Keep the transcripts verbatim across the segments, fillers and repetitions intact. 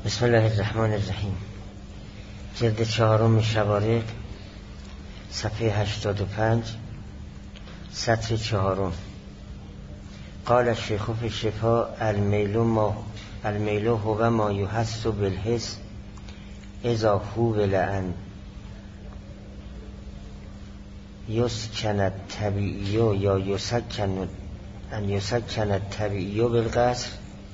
بسم الله الرحمن الرحیم. جلد چهارم شوارق، صفحه هشتاد و پنج، سطر چهارم. قال الشیخ فی الشفاء المیل ما المیل هو ما یحس بالحس اذا حول ان یسکن الطبیعی یا یسکن ان یسکن الطبیعی بالقصر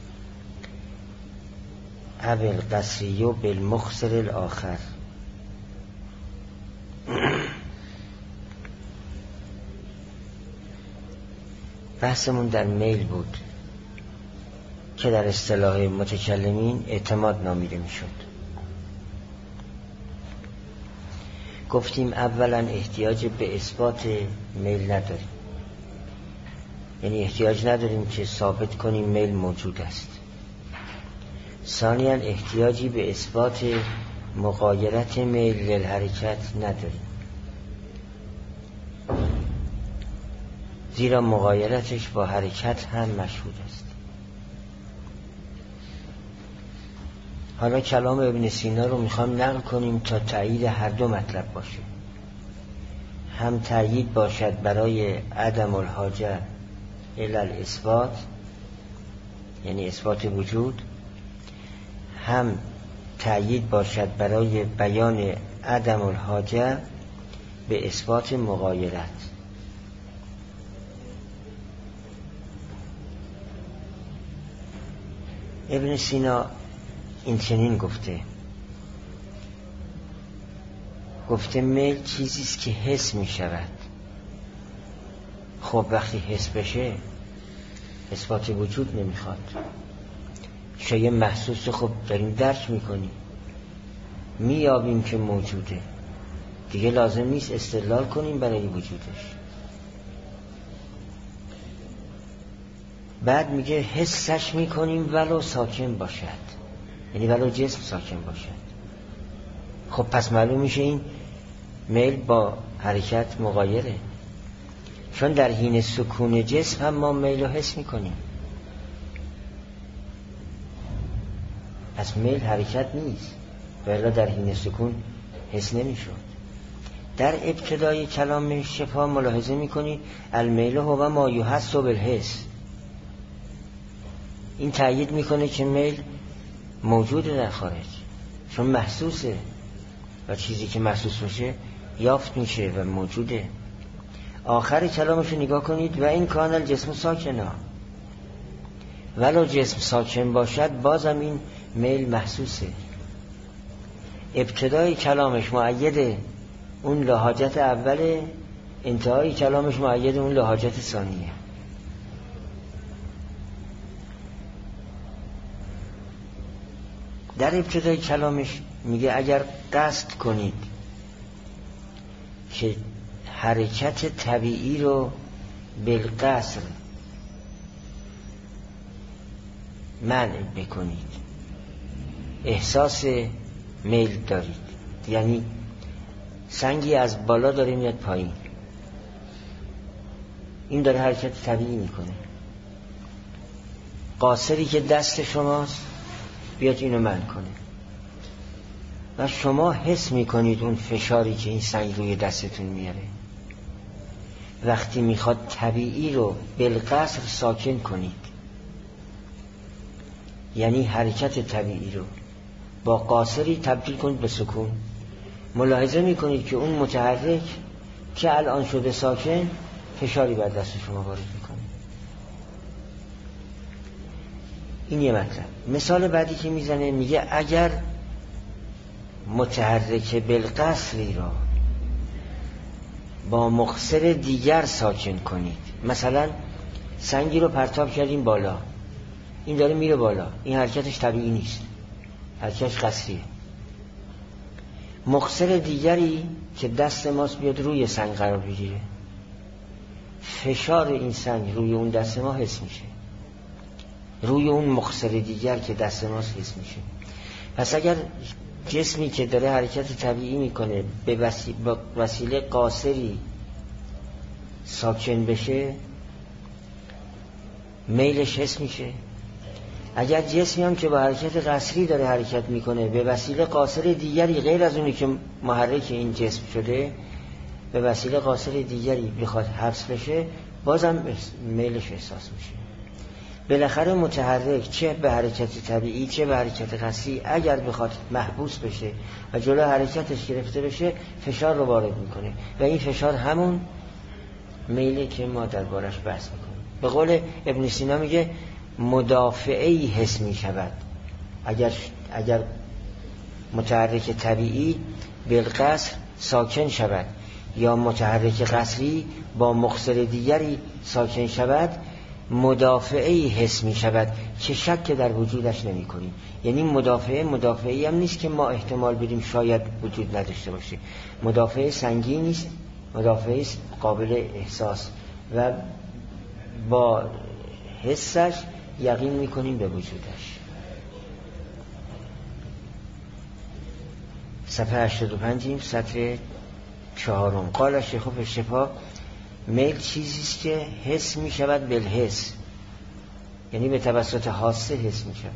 او القصری بالمخسر الاخر. بحثمون در میل بود که در اصطلاح متکلمین اعتماد نامیده میشد. گفتیم اولا احتیاج به اثبات میل نداریم، یعنی احتیاج نداریم که ثابت کنیم میل موجود است. ثانیاً احتیاجی به اثبات مغایرت میل للحرکت نداریم، زیرا مغایرتش با حرکت هم مشهود است. حالا کلام ابن سینا رو میخوام نقل کنیم تا تأیید هر دو مطلب باشه، هم تأیید باشد برای عدم الحاجه الی الاثبات، یعنی اثبات وجود، هم تأیید باشد برای بیان عدم الحاجه به اثبات مغایرت. ابن سینا این چنین گفته گفته میل چیزیست که حس می شود. خب وقتی حس بشه اثبات وجود نمیخواد. شیء محسوس خب داریم درک میکنیم، میابیم که موجوده، دیگه لازم نیست استدلال کنیم برای وجودش. بعد میگه حسش میکنیم ولو ساکن باشد، یعنی ولو جسم ساکن باشد. خب پس معلوم میشه این میل با حرکت مغایره، چون در حین سکون جسم هم ما میل رو حس میکنیم. پس میل حرکت نیست، ولی در حین سکون حس نمیشد. در ابتدای کلام شفا ملاحظه میکنی المیل هو ما یحس بالحس. این تأیید میکنه که میل موجوده در خارج، چون محسوسه و چیزی که محسوس باشه یافت میشه و موجوده. آخر کلامشو نگاه کنید و این کان الجسم ساکنا، ولو جسم ساکن باشد بازم این میل محسوسه. ابتدای کلامش مؤید اون لحاجت اوله، انتهای کلامش مؤید اون لحاجت ثانیه. در ابتدای کلامش میگه اگر قصد کنید که حرکت طبیعی رو بالقصر منع بکنید، احساس میل دارید، یعنی سنگی از بالا داره میاد پایین، این داره حرکت طبیعی میکنه. قاصری که دست شماست بیاد اینو منع کنه و شما حس میکنید اون فشاری که این سنگ روی دستتون میاره. وقتی میخواد طبیعی رو بالقصر ساکن کنید، یعنی حرکت طبیعی رو با قاصری تبدیل کنید به سکون، ملاحظه میکنید که اون متحرک که الان شده ساکن فشاری بر دست شما وارد میکنه. این یه مطلب. مثال بعدی که میزنه میگه اگر متحرک بالقصری را با مخسر دیگر ساکن کنید، مثلا سنگی رو پرتاب کردیم بالا، این داره میره بالا، این حرکتش طبیعی نیست، حرکتش قصریه. مخسر دیگری که دست ماست بیاد روی سنگ قرار بگیره، فشار این سنگ روی اون دست ما حس میشه، روی اون مخسر دیگر که دست ماست حس میشه. پس اگر جسمی که داره حرکت طبیعی میکنه به وسیله, با وسیله قاصری ساکن بشه، میلش حس میشه. اگر جسمی هم که با حرکت قصری داره حرکت میکنه به وسیله قاصر دیگری غیر از اونی که محرک این جسم شده، به وسیله قاصر دیگری بخواد حبس بشه، بازم میلش احساس میشه. بالاخره متحرک چه به حرکت طبیعی چه به حرکت قصری اگر بخواد محبوس بشه و جلو حرکتش گرفته بشه، فشار رو وارد میکنه و این فشار همون میله که ما دربارش بحث میکنیم. به قول ابن سینا میگه مدافعی حس میشود. اگر اگر متحرک طبیعی بالقصر ساکن شود یا متحرک قصری با مخسر دیگری ساکن شود، مدافعی حس می شود که شک در وجودش نمی کنیم. یعنی مدافعه مدافعی هم نیست که ما احتمال بدیم شاید وجود نداشته باشه. مدافعه سنگین نیست، مدافعه قابل احساس و با حسش یقین می کنیم به وجودش. صفحه هشتاد و پنج سطر چهارم. قال شیخ فی الشفا میل چیزیست که حس می شود بالحس، یعنی به توسط حاسه حس می شود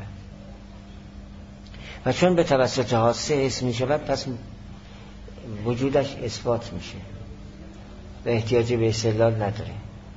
و چون به توسط حاسه حس می شود پس وجودش اثبات میشه و احتیاجی به استدلال نداره.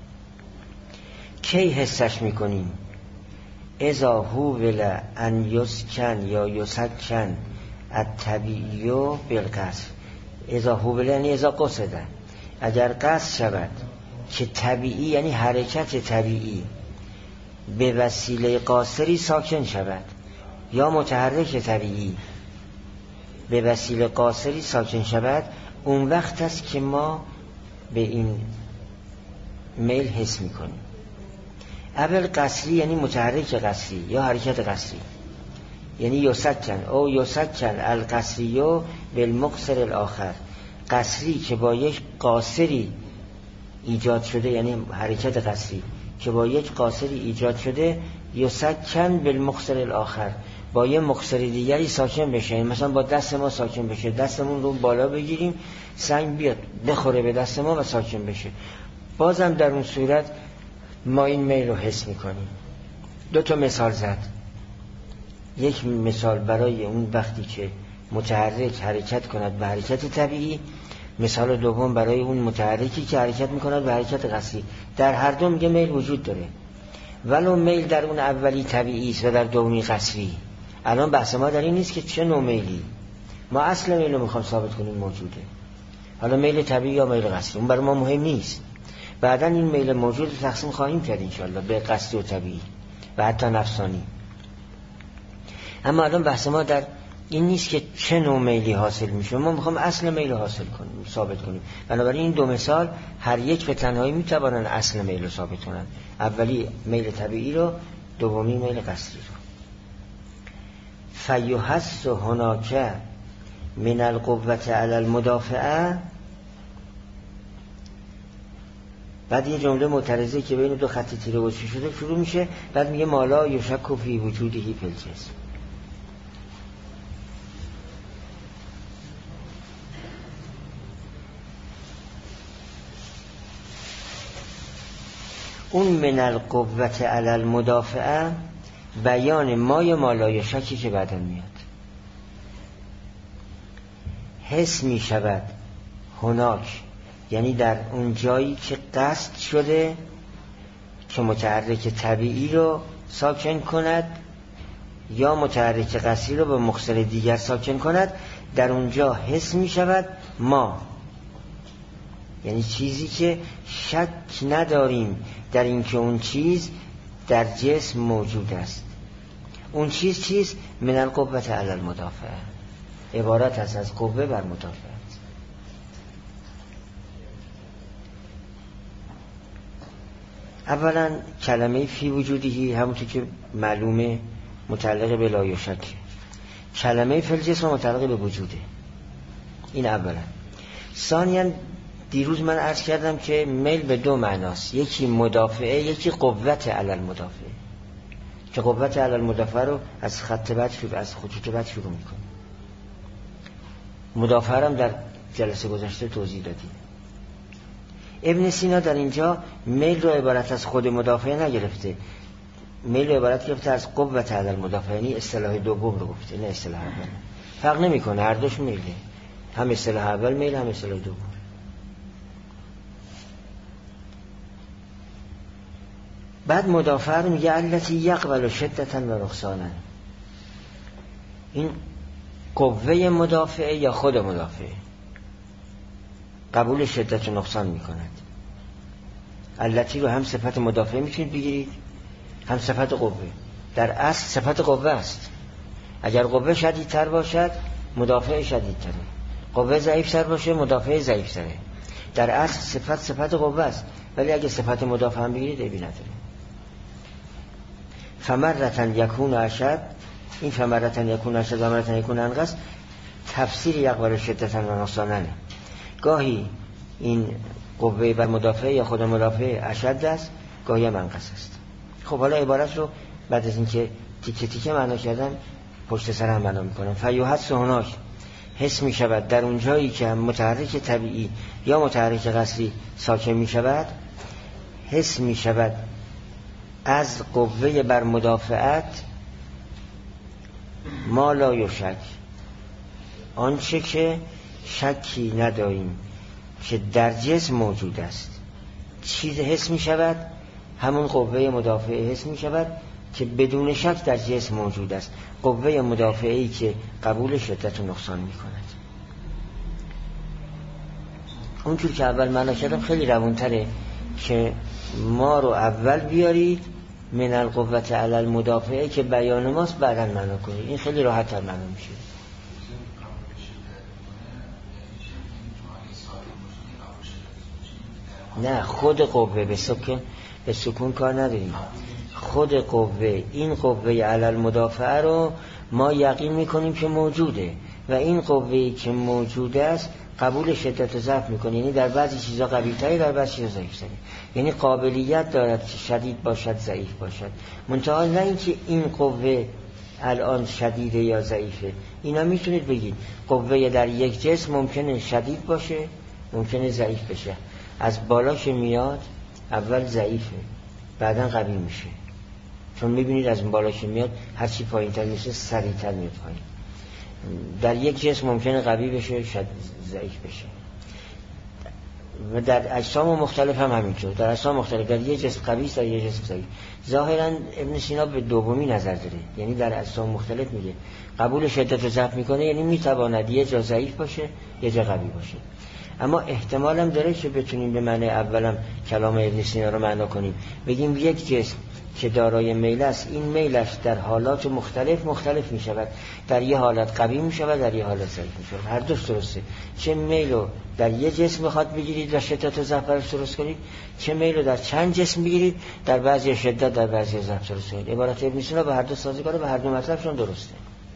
کی حسش می کنیم؟ اذا هوول ان یسکن یا یسکن الطبیعی بالقصر. اذا هوول یعنی اذا قصده، اگر قصد شود که طبیعی یعنی حرکت طبیعی به وسیله قاصری ساکن شود یا متحرک طبیعی به وسیله قاصری ساکن شود، اون وقت است که ما به این میل حس میکنیم. اول قصری یعنی متحرک قصری یا حرکت قصری، یعنی یسکن او یسکن القصریو بالمقصر الاخر. قصری که با یک قاصری ایجاد شده، یعنی حرکت قصری که با یک قاصری ایجاد شده، یسکن بالمقصر الاخر، با یک مقصر دیگری ساکن بشه. مثلا با دست ما ساکن بشه، دستمون رو بالا بگیریم سنگ بیاد بخوره به دست ما و ساکن بشه، بازم در اون صورت ما این میل رو حس میکنیم. دو تا مثال زد. یک مثال برای اون وقتی که متحرک حرکت کند به حرکت طبیعی، مثال دوم برای اون متحرکی که حرکت میکند به حرکت قصری. در هر دو میگه میل وجود داره، ولو میل در اون اولی طبیعی است و در دومی قصری. الان بحث ما در این نیست که چه نوع میلی، ما اصل میل رو میخوام ثابت کنیم موجوده. حالا میل طبیعی یا میل قصری اون برای ما مهم نیست، بعدا این میل موجود رو تقسیم خواهیم کرد انشالله به قصری و طبیعی و حتی نفسانی. اما الان بحث ما در این نیست که چه نوع میلی حاصل میشه، ما میخوام اصل میل حاصل کنیم، ثابت کنیم. بنابراین این دو مثال هر یک به تنهایی میتوانن اصل میل رو ثابت کنن، اولی میل طبیعی رو، دومی میل قصری رو. فیحس هناک من القوة علی المدافعه. بعد یه جمله معترضه که بین دو خط تیره و چی شده شروع میشه، بعد میگه مالا یشک فی وجودهی فی الجسم. اون من القوة علی المدافعه بیان مای مالای شکی که بعدا میاد. حس می شود هناک یعنی در اون جایی که قصد شده که متحرک طبیعی رو ساکن کند یا متحرک قصری رو به مخسر دیگر ساکن کند، در اونجا حس می شود ما، یعنی چیزی که شک نداریم در اینکه اون چیز در جسم موجود است. اون چیز چیز من القوة علی المدافعه، عبارت است از قوه بر مدافعه. اولا کلمه فی وجودی همونطور که معلومه متعلق به لا یشک، کلمه فی الجسم متعلق به وجوده. این اولا. ثانیا دیروز من عرض کردم که میل به دو معناست، یکی مدافعه، یکی قوت علی المدافعه، که قوت علی المدافعه رو از خط بعد شروع از خطوط بعد شروع میکنه. مدافعه هم در جلسه گذشته توضیح دادیم. ابن سینا در اینجا میل رو عبارت از خود مدافعه نگرفته، میل عبارت گرفته از قوت علی المدافع، یعنی اصطلاح دوم رو گفته نه اصطلاح اول. فرق نمیکنه، هر دوش میله، هم اصطلاح اول میل هم اصطلاح دوم. بعد مدافع رو میگه التی یقبل شدتا و نقصانا. این قوه مدافعه یا خود مدافعه قبول شدت و نقصان میکند. التی رو هم صفت مدافعه میتونید بگیرید هم صفت قوه. در اصل صفت قوه است. اگر قوه شدیدتر باشد مدافع شدیدتره، قوه ضعیفتر باشه مدافع ضعیفتره. در اصل صفت صفت قوه است، ولی اگه صفت مدافع هم بگیرید عیبی نداره. فمرتن یکون اشد، این فمرتن یکون اشد و مرتن یکون انقص تفسیر یقبل شدتن و نقصانه. گاهی این قوه بر مدافع یا خود مدافع اشد است، گاهی هم انقص است. خب حالا عبارت رو بعد از اینکه تیکه تیکه معنا کردم پشت سر هم معنا میکنم. فیوحس هناک، حس می شود در اون جایی که متحرک طبیعی یا متحرک قصری ساکن می شود، حس می شود از قوه بر مدافعت ما لا یشک، آنچه که شکی نداریم که در جسم موجود است. چیز حس می شود؟ همون قوه مدافعه حس می شود که بدون شک در جسم موجود است، قوه مدافعه‌ای که قبول شدت و نقصان می کند. اونجور که اول معنا کردم خیلی روانتره که ما رو اول بیارید من القوت علی المدافعه که بیان ماست بعداً معنا کنید. این خیلی راحت تر معنا میشه. نه، خود قوه به سکون به سکون کار نداریم. خود قوه، این قوه علی المدافعه رو ما یقین میکنیم که موجوده و این قوه‌ای که موجوده است قبول شدت و ضعف میکنه، یعنی در بعضی چیزا قوی‌تره در بعضی چیزا ضعیف‌تره، یعنی قابلیت دارد که شدید باشد ضعیف باشد. منتها نه اینکه این قوه الان شدیده یا ضعیفه. اینا میتونید بگید قوه در یک جسم ممکنه شدید باشه ممکنه ضعیف بشه. از بالا که میاد اول ضعیفه بعداً قوی میشه، چون میبینید از بالا که میاد هر چی پایین‌تر میشه سریع‌تر میاد پایین. در یک جسم ممکنه قوی بشه شد ضعیف بشه و در اجسام مختلف هم همینطور. در اجسام مختلف در یک جسم قوی است در یک جسم ضعیف. ظاهرا ابن سینا به دومی نظر داره، یعنی در اجسام مختلف میگه قبول شدت و ضعف میکنه، یعنی میتواند یه جا ضعیف باشه یه جا قوی باشه. اما احتمال هم داره که بتونیم به معنی اولم کلام ابن سینا رو معنا کنیم، بگیم یک جسم که دارای میل است، این میلش در حالات مختلف مختلف می شود، در یه حالت قوی می شود در یه حالت ضعیف می شود. هر دوش درسته. چه میلو در یه جسم بخواد بگیرید و شدت و ضعف رو درست کنید، چه میلو در چند جسم بگیرید در بعضی شدت در بعضی ضعف درست کنید. عبارت ابن سینا به هر دو سازگاره، به هر دو مطلبشون درسته.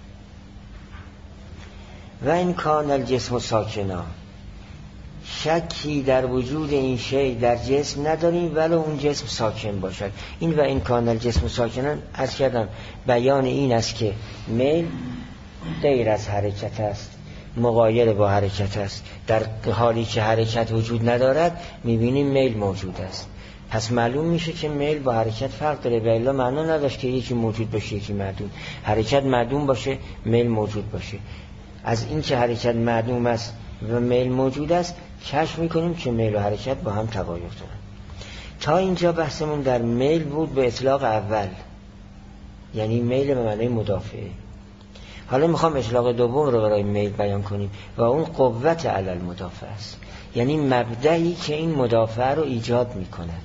و این کان الجسم ساکنا، شکی در وجود این شی در جسم نداریم ولو اون جسم ساکن باشد. این و این کان الجسم ساکنن از کردم بیان این است که میل غیر از حرکت است، مغایر با حرکت است. در حالی که حرکت وجود ندارد میبینیم میل موجود است. پس معلوم میشه که میل با حرکت فرق داره و الا معنا نداشت که یکی موجود باشه یکی معدوم. حرکت معدوم باشه میل موجود باشه. از این که حرکت معدوم است و میل موجود است کشف میکنیم که میل و حرکت با هم تغایر دارن. تا اینجا بحثمون در میل بود به اطلاق اول، یعنی میل به معنی مدافعه. حالا میخوام اطلاق دوم رو برای میل بیان کنیم و اون قوت علی المدافع است، یعنی مبدئی که این مدافع رو ایجاد میکند.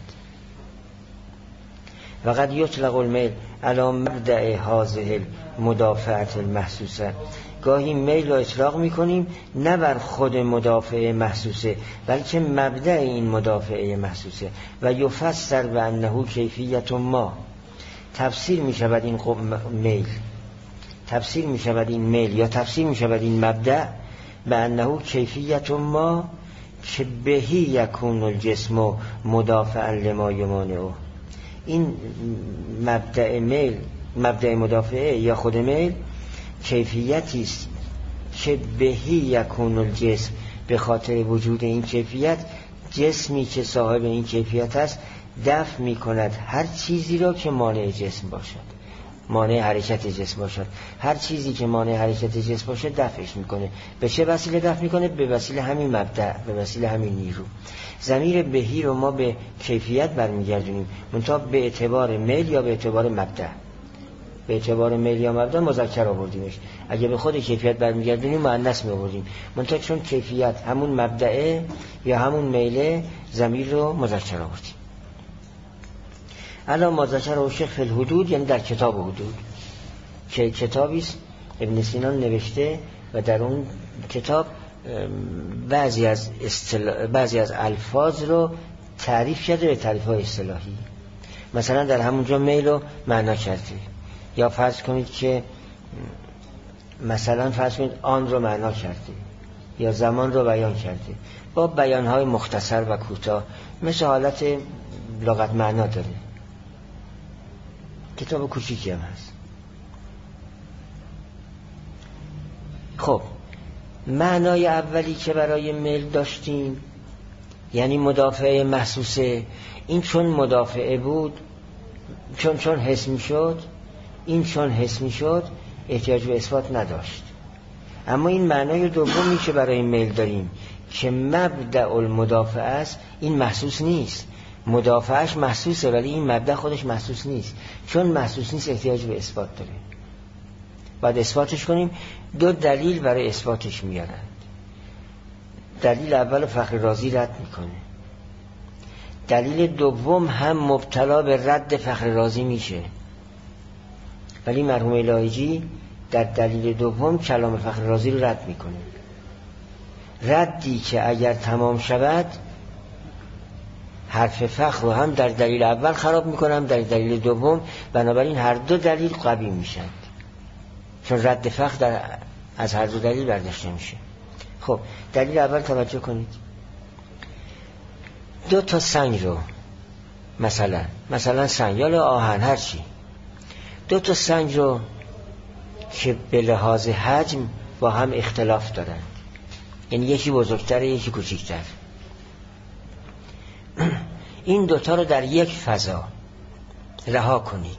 و قد یطلق المیل علی مبدأ هذه المدافعة المحسوسه، گاهی میل رو اطلاق میکنیم نه بر خود مدافعه محسوسه بلکه مبدأ این مدافعه محسوسه. و یفسر به انه کیفیت ما، تفسیر میشود این میل، تفسیر میشود این میل یا تفسیر میشود این مبدأ به انه کیفیت ما که بهی یکون الجسم مدافعا لما یمانعه. این مبدأ میل، مبدأ مدافعه یا خود میل کیفیتی است که بهی یکون الجسم، به خاطر وجود این کیفیت جسمی که صاحب این کیفیت است دفع می کند هر چیزی را که مانع جسم باشد، مانع حرکت جسم باشد. هر چیزی که مانع حرکت جسم باشد دفعش میکنه. به چه وسیله دفع میکنه؟ به وسیله همین مبدأ، به وسیله همین نیرو. ضمیر بهی رو ما به کیفیت برمیگردونیم، منتها به اعتبار میل یا به اعتبار مبدأ. به اعتبار میل یا مبدأ مذکر آوردیمش. اگه به خود کیفیت برمیگردونیم مؤنث میآوردیم، منتها چون کیفیت همون مبدأ یا همون میل، ضمیر رو مذکر آوردیم. الان ما ذکر و شیخ فی الحدود، یعنی در کتاب حدود، که کتابی است ابن سینا نوشته و در اون کتاب بعضی از استلا... بعضی از الفاظ رو تعریف کرده به تعریف‌های اصطلاحی. مثلا در همونجا میل رو معنا کرده، یا فرض کنید که مثلا فرض کنید آن رو معنا کرده، یا زمان رو بیان کرده با بیان‌های مختصر و کوتاه، مثل حالت لغت معنا داره. کتاب کوچیکی هم هست. خب معنای اولی که برای میل داشتیم یعنی مدافعه محسوسه، این چون مدافعه بود، چون چون حس می شد، این چون حس می شد احتیاج به اثبات نداشت. اما این معنای دومی که برای میل داریم که مبدأ المدافعه است، این محسوس نیست. مدافعش محسوسه ولی این مبدأ خودش محسوس نیست. چون محسوس نیست احتیاج به اثبات داره. بعد اثباتش کنیم. دو دلیل برای اثباتش میارند. دلیل اول فخر رازی رد میکنه، دلیل دوم هم مبتلا به رد فخر رازی میشه، ولی مرحوم لایجی در دلیل دوم کلام فخر رازی رو رد میکنه. ردی که اگر تمام شود حرف فخر رو هم در دلیل اول خراب میکنم، در دلیل دوم، بنابراین هر دو دلیل قوی میشن، چون رد فخر در از هر دو دلیل برداشته میشه. خب دلیل اول توجه کنید. دو تا سنگ رو مثلا مثلا سنگ یا آهن هر چی، دو تا سنگ رو که به لحاظ حجم با هم اختلاف دارند، یعنی یکی بزرگتره یکی کوچکتر، این دوتا رو در یک فضا رها کنید.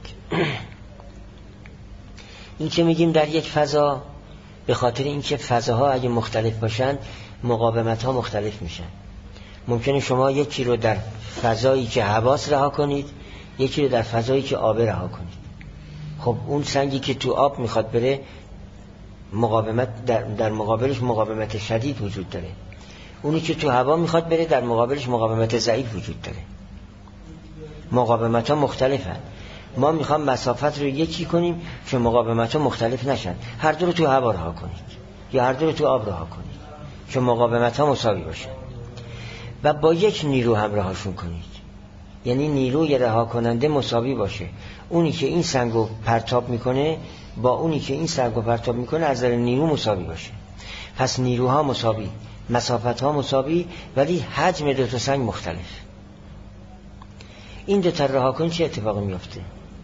این که میگیم در یک فضا به خاطر اینکه فضاها اگه مختلف باشن مقاومت ها مختلف میشن. ممکنه شما یکی رو در فضایی که هواست رها کنید، یکی رو در فضایی که آب رها کنید. خب اون سنگی که تو آب میخواد بره مقاومت در, در مقابلش مقاومت شدید وجود داره، اونی که تو هوا میخواد بره در مقابلش مقاومت ضعیف وجود داره. مقاومت ها مختلفن. ما میخوام مسافت رو یکی کنیم که مقاومت ها مختلف نشن. هر دو رو تو هوا رها کنید یا هر دو رو تو آب رها کنید که مقاومت ها مساوی باشن و با یک نیرو هم رهاشون کنید، یعنی نیروی رها کننده مساوی باشه. اونی که این سنگو پرتاب میکنه با اونی که این سنگو پرتاب میکنه از نظر نیرو مساوی باشه. پس نیروها مساوی، مسافت ها مساوی، ولی حجم دو تا سنگ مختلف. این دو تا رها کن چه اتفاقی میفته؟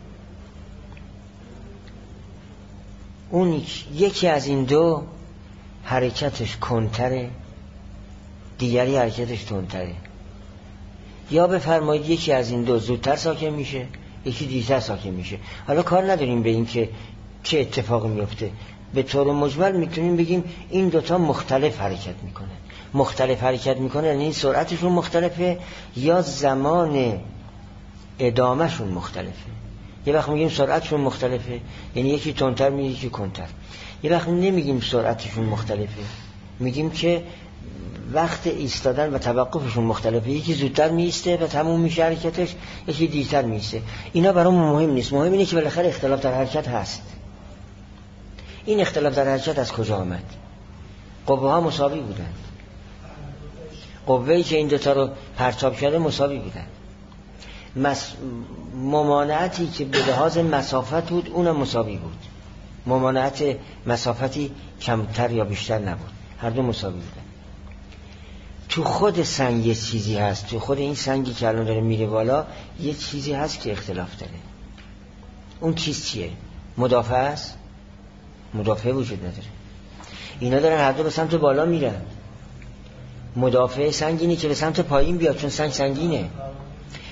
اون یکی از این دو حرکتش کنتره، دیگری حرکتش تندتره. یا بفرمایید یکی از این دو زودتر ساکن میشه، یکی دیرتر ساکن میشه. حالا کار نداریم به این که چه اتفاقی میفته. به طور مجمل میتونیم بگیم این دوتا مختلف حرکت میکنن. مختلف حرکت میکنن یعنی این سرعتشون مختلفه یا زمان ادامهشون مختلفه. یه وقت میگیم سرعتشون مختلفه یعنی یکی تندتر میگه یکی کنتر. یه وقت نمیگیم سرعتشون مختلفه، میگیم که وقت ایستادن و توقفشون مختلفه، یکی زودتر میسته و تموم میشه حرکتش، یکی دیرتر میسته. اینا برامون مهم نیست، مهم اینه که بالاخره اختلاف در حرکت هست. این اختلاف در حرکت از کجا آمد؟ قوه ها مساوی بودن، قوه‌ای که این دوتا رو پرتاب کرده مساوی بودن. مس... ممانعتی که به لحاظ مسافت بود اونم مساوی بود. ممانعت مسافتی کمتر یا بیشتر نبود، هر دو مساوی بودن. تو خود سنگ یه چیزی هست، تو خود این سنگی که الان داره میره بالا یه چیزی هست که اختلاف داره. اون چیز چیه؟ مدافع است؟ مدافع وجود نداره. اینا دارن هر دو به سمت بالا میرن. مدافع سنگینی که به سمت پایین بیاد، چون سنگ سنگینه.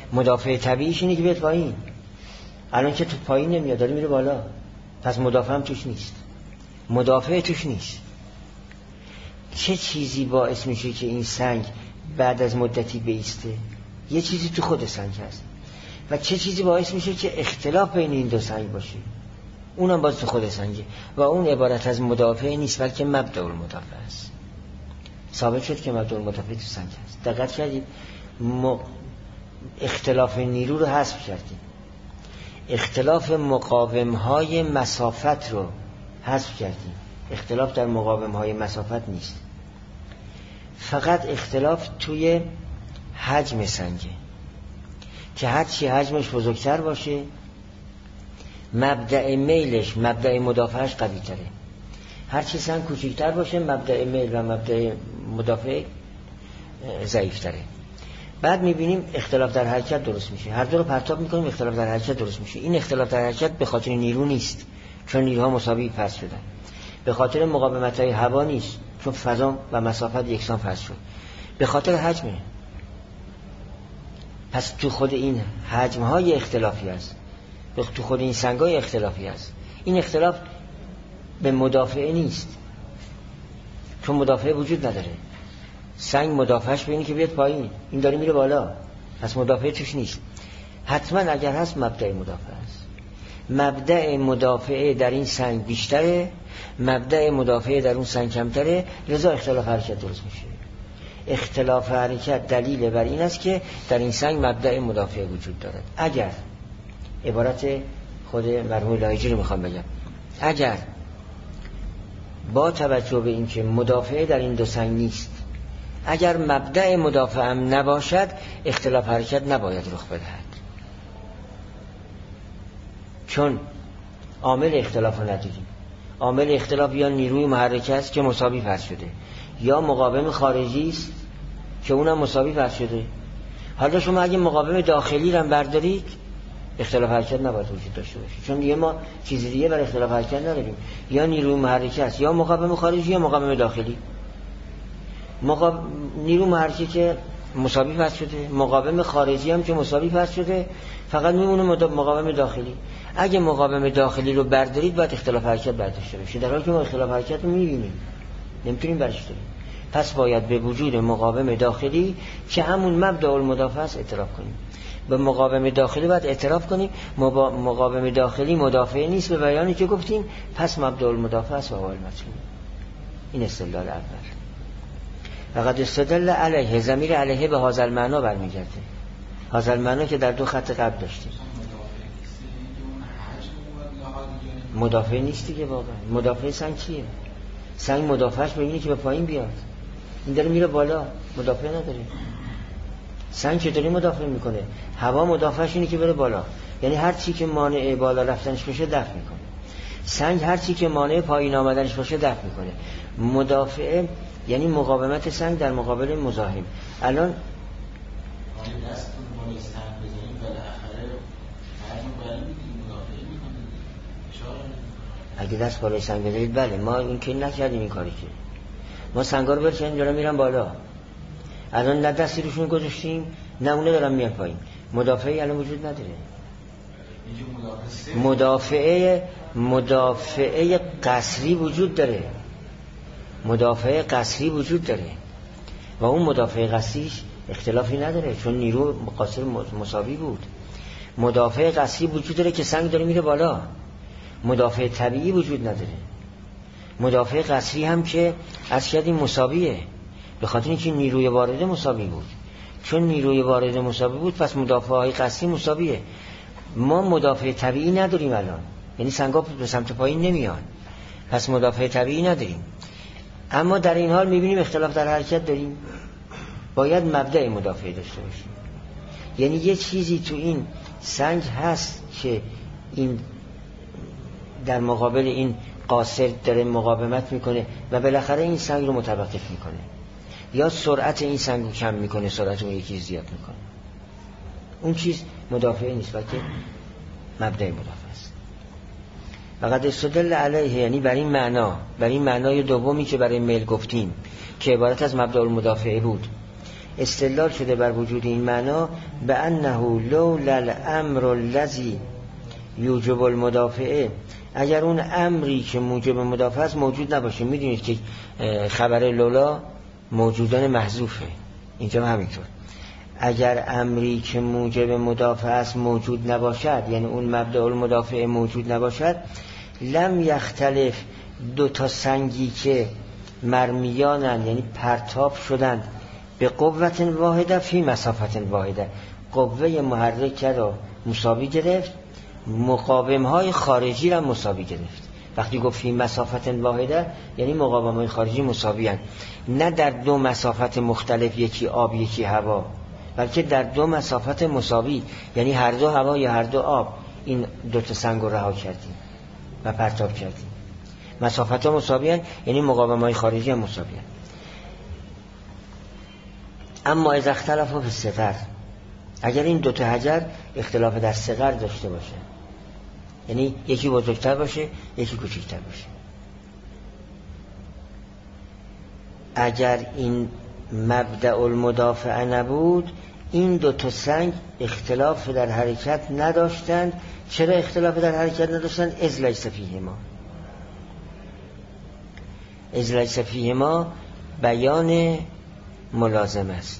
مدافع طبیعیش اینه که بیاد پایین. الان که تو پایین نمیاد، داره میره بالا، پس مدافع هم توش نیست، مدافع توش نیست. چه چیزی باعث میشه که این سنگ بعد از مدتی بیسته؟ یه چیزی تو خود سنگ هست. و چه چیزی باعث میشه که اختلاف بین این دو سنگ باشه؟ اونم باز تو خود سنگه و اون عبارت از مدافع نیست بلکه مبدأ المدافع است. ثابت شد که مبدأ المدافع تو سنگ هست. دقت کردید؟ م... اختلاف نیرو رو حذف کردیم، اختلاف مقاوم‌های مسافت رو حذف کردیم. اختلاف در مقاوم‌های مسافت نیست، فقط اختلاف توی حجم سنگه که هرچی حجمش بزرگتر باشه مبدأ میلش، مبدأ مدافعش قوی تره. هرچی سنگ کوچکتر باشه مبدأ میل و مبدأ مدافع ضعیف تره. بعد میبینیم اختلاف در حرکت درست میشه، هر دو رو پرتاب میکنیم اختلاف در حرکت درست میشه. این اختلاف در حرکت به خاطر نیرو نیست چون نیروها مساوی فرض شدن، به خاطر مقاومت‌های هوا نیست چون فضا و مسافت یکسان فرض شد، به خاطر حجمه. پس تو خود این حجم‌های اختلافی است، تو خود این سنگ‌های اختلافی است. این اختلاف به مدافع نیست چون مدافع وجود نداره. سنگ مدافعش به اینه که بیاد پایین، این داره میره بالا، پس مدافع توش نیست. حتما اگر هست مبدأ مدافع است. مبدأ مدافع در این سنگ بیشتره، مبدأ مدافع در اون سنگ کمتره، لذا اختلاف حرکت درست میشه. اختلاف حرکت دلیل بر این است که در این سنگ مبدأ مدافع وجود دارد. اگر عبارت خود مرحوم لایجی رو میخوام بگم، اگر با توجه به این که مدافع در این دو سنگ نیست، اگر مبدأ مدافع هم نباشد اختلاف حرکت نباید رخ بدهد، چون عامل اختلاف رو ندیدیم. عامل اختلاف یا نیروی محرک است که مساوی فرض شده، یا مقاوم خارجی است که اونم مساوی فرض شده. حالا شما اگه مقاوم داخلی رو بردارید اختلاف حرکت نباید وجود داشته باشه، چون دیگه ما چیزی دیگه برای اختلاف حرکت نداریم. یا نیروی محرک است یا مقاوم خارجی یا مقاوم داخلی. مقاوم نیرو محرکه که مساوی فرض شده، مقاوم خارجی هم که مساوی فرض شده، فقط میمونه مقاوم داخلی. اگه مقاوم داخلی رو بردارید باید اختلاف حرکت برداشته بشه، در حالی که ما اختلاف حرکت رو می‌بینیم نمیتونیم برش داریم. پس باید به وجود مقاوم داخلی که همون مبدأ المدافع است اعتراف کنیم. به مقاوم داخلی باید اعتراف کنیم. مقاوم داخلی مدافع نیست به بیانی که گفتیم، پس مبدأ المدافع است و هو المطلوب. این استدلال اول. فقط استدلال علیه، ضمیر علیه به هذا المعنا برمیگرده. هذا المعنا که در دو خط قبل داشتیم. مدافع نیست دیگه واقعا. مدافع سنگ چیه؟ سنگ مدافعش به اینه که به پایین بیاد، این داره میره بالا، مدافع نداره. سنگ چطوری مدافع میکنه؟ هوا مدافعش اینه که بره بالا، یعنی هر چی که مانع بالا رفتنش باشه دفع میکنه. سنگ هر چی که مانع پایین آمدنش باشه دفع میکنه. مدافع یعنی مقاومت سنگ در مقابل مزاحم. الان اگه دست بالای سنگ بذارید، بله ما این که نکردیم این کاری، که ما سنگا رو برچنیم دارن میرن بالا، الان نه دستی روشون گذاشتیم نه اونه دارن میان پایین. مدافعی الان وجود نداره. مدافعه مدافعه قصری وجود داره، مدافع قصری وجود داره و اون مدافع قصریش اختلافی نداره چون نیرو مقاصر مساوی بود. مدافع قصری وجود داره که سنگ داره میره بالا. مدافع طبیعی وجود نداره. مدافع قصری هم که از کردیم مساویه، به خاطر اینکه نیروی وارده مساوی بود. چون نیروی وارده مساوی بود پس مدافع های قصری مساویه. ما مدافع طبیعی نداریم الان، یعنی سنگا به سمت پایین نمیان، پس مدافع طبیعی نداریم. اما در این حال میبینیم اختلاف در حرکت داریم، باید مبدأ مدافع داشته باشیم. یعنی یه چیزی تو این سنگ هست که این در مقابل این قاصر داره مقاومت میکنه و بالاخره این سنگ رو متوقف میکنه، یا سرعت این سنگ رو کم میکنه، سرعت اون یکی زیاد میکنه. اون چیز مدافع نیست بلکه مبدأ مدافع است. فقط استدل علیه یعنی بر این معنا، بر این معنای دومی که برای میل گفتیم که عبارت از مبدأ المدافع بود، استدلال شده بر وجود این معنا به انه لولا الامر الذی یوجب المدافعه، اگر اون امری که موجب مدافعه است موجود نباشه. میدونید که خبر لولا موجودان محذوفه، اینجا همینطور. اگر امری که موجب مدافعه است موجود نباشد، یعنی اون مبدأ المدافعه موجود نباشد، لم یختلف دو تا سنگی که مرمیانن، یعنی پرتاب شدند به قوت واحده فی مسافت واحده، قوه محرکه را مساوی گرفت، مقاوم های خارجی را مساوی گرفت. وقتی گفت فی مسافت واحده یعنی مقاوم های خارجی مساوی هستند، نه در دو مسافت مختلف، یکی آب یکی هوا، بلکه در دو مسافت مساوی، یعنی هر دو هوا یا هر دو آب. این دو تا سنگ رو رها کردیم و پرتاب کردیم. مسافت ها مساوی هستند، یعنی مقاوم های خارجی هم مساوی هستند. اما از اختلاف فی الصغر، اگر این دو تا حجر اختلاف در صغر داشته باشه، یعنی یکی بزرگتر باشه یکی کوچکتر باشه، اگر این مبدأ المدافعه نبود، این دو تا سنگ اختلاف در حرکت نداشتند. چرا اختلاف در حرکت نداشتند؟ اذ لیس فیهما. اذ لیس فیهما بیان ملازم است.